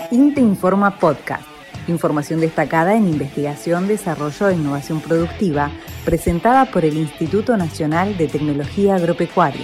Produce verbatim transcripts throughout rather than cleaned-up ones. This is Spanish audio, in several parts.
INTA Informa Podcast. Información destacada en investigación, desarrollo e innovación productiva, presentada por el Instituto Nacional de Tecnología Agropecuaria.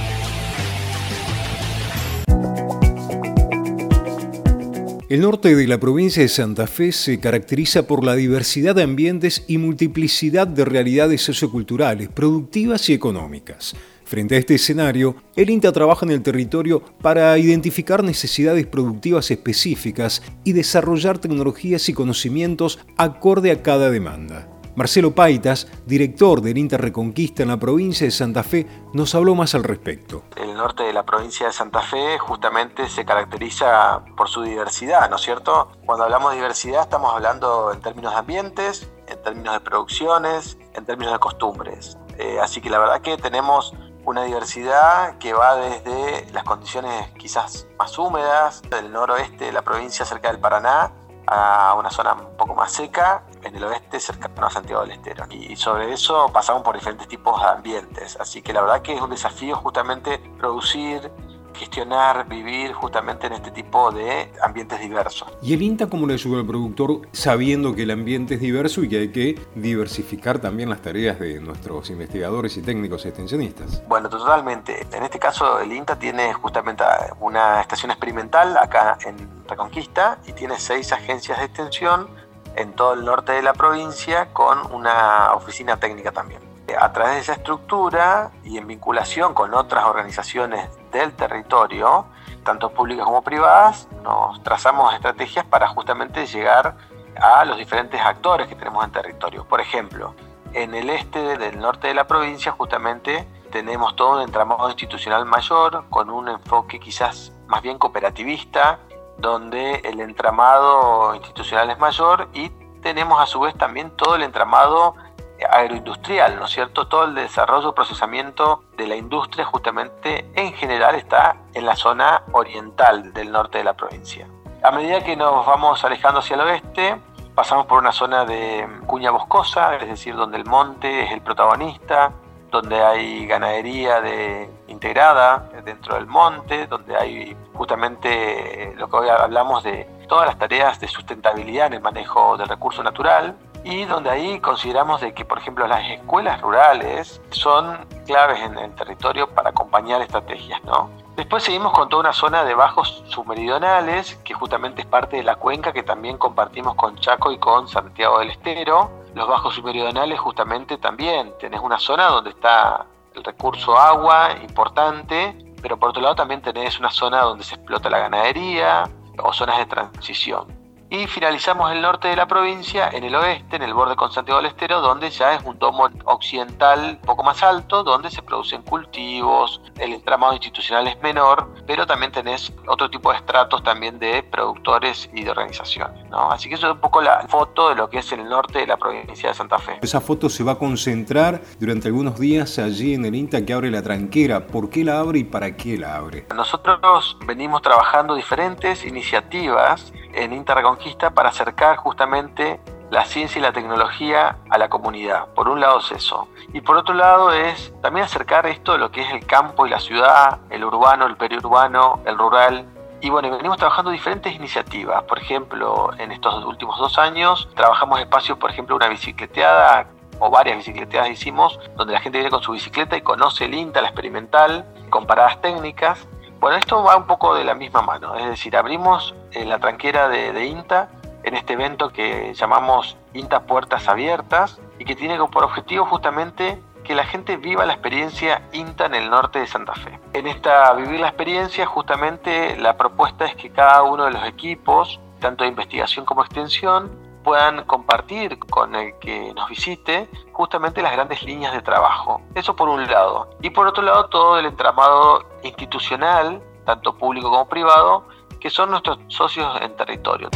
El norte de la provincia de Santa Fe se caracteriza por la diversidad de ambientes y multiplicidad de realidades socioculturales, productivas y económicas. Frente a este escenario, el INTA trabaja en el territorio para identificar necesidades productivas específicas y desarrollar tecnologías y conocimientos acorde a cada demanda. Marcelo Paitas, director del INTA Reconquista en la provincia de Santa Fe, nos habló más al respecto. El norte de la provincia de Santa Fe justamente se caracteriza por su diversidad, ¿no es cierto? Cuando hablamos de diversidad estamos hablando en términos de ambientes, en términos de producciones, en términos de costumbres. Eh, así que la verdad que tenemos una diversidad que va desde las condiciones quizás más húmedas del noroeste de la provincia cerca del Paraná a una zona un poco más seca en el oeste cercano a Santiago del Estero, y sobre eso pasamos por diferentes tipos de ambientes, así que la verdad que es un desafío justamente producir, gestionar, vivir justamente en este tipo de ambientes diversos. ¿Y el INTA cómo le ayuda al productor sabiendo que el ambiente es diverso y que hay que diversificar también las tareas de nuestros investigadores y técnicos extensionistas? Bueno, totalmente. En este caso el INTA tiene justamente una estación experimental acá en Reconquista y tiene seis agencias de extensión en todo el norte de la provincia con una oficina técnica también. A través de esa estructura y en vinculación con otras organizaciones del territorio, tanto públicas como privadas, nos trazamos estrategias para justamente llegar a los diferentes actores que tenemos en territorio. Por ejemplo, en el este del norte de la provincia justamente tenemos todo un entramado institucional mayor con un enfoque quizás más bien cooperativista, donde el entramado institucional es mayor y tenemos a su vez también todo el entramado agroindustrial, ¿no es cierto? Todo el desarrollo, procesamiento de la industria justamente en general está en la zona oriental del norte de la provincia. A medida que nos vamos alejando hacia el oeste, pasamos por una zona de cuña boscosa, es decir, donde el monte es el protagonista, donde hay ganadería de, integrada dentro del monte, donde hay justamente lo que hoy hablamos de todas las tareas de sustentabilidad en el manejo del recurso natural, y donde ahí consideramos de que, por ejemplo, las escuelas rurales son claves en el territorio para acompañar estrategias, ¿no? Después seguimos con toda una zona de bajos submeridionales, que justamente es parte de la cuenca que también compartimos con Chaco y con Santiago del Estero. Los bajos submeridionales justamente también tenés una zona donde está el recurso agua importante, pero por otro lado también tenés una zona donde se explota la ganadería o zonas de transición. Y finalizamos el norte de la provincia, en el oeste, en el borde con Santiago del Estero, donde ya es un domo occidental un poco más alto, donde se producen cultivos, el entramado institucional es menor, pero también tenés otro tipo de estratos también de productores y de organizaciones, ¿no? Así que eso es un poco la foto de lo que es el norte de la provincia de Santa Fe. Esa foto se va a concentrar durante algunos días allí en el INTA que abre la tranquera. ¿Por qué la abre y para qué la abre? Nosotros venimos trabajando diferentes iniciativas en INTA Reconquista para acercar justamente la ciencia y la tecnología a la comunidad. Por un lado es eso. Y por otro lado es también acercar esto de lo que es el campo y la ciudad, el urbano, el periurbano, el rural. Y bueno, venimos trabajando diferentes iniciativas. Por ejemplo, en estos últimos dos años trabajamos espacios, por ejemplo, una bicicleteada o varias bicicleteadas hicimos, donde la gente viene con su bicicleta y conoce el INTA, la experimental, con paradas técnicas. Bueno, esto va un poco de la misma mano, es decir, abrimos la tranquera de, de INTA en este evento que llamamos INTA Puertas Abiertas y que tiene por objetivo justamente que la gente viva la experiencia INTA en el norte de Santa Fe. En esta vivir la experiencia justamente la propuesta es que cada uno de los equipos, tanto de investigación como extensión, puedan compartir con el que nos visite justamente las grandes líneas de trabajo. Eso por un lado. Y por otro lado todo el entramado institucional, tanto público como privado, que son nuestros socios en territorio.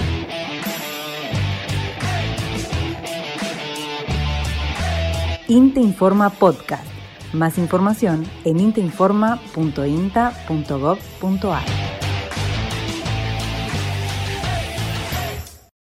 INTA Informa Podcast. Más información en intainforma punto inta punto gov punto ar.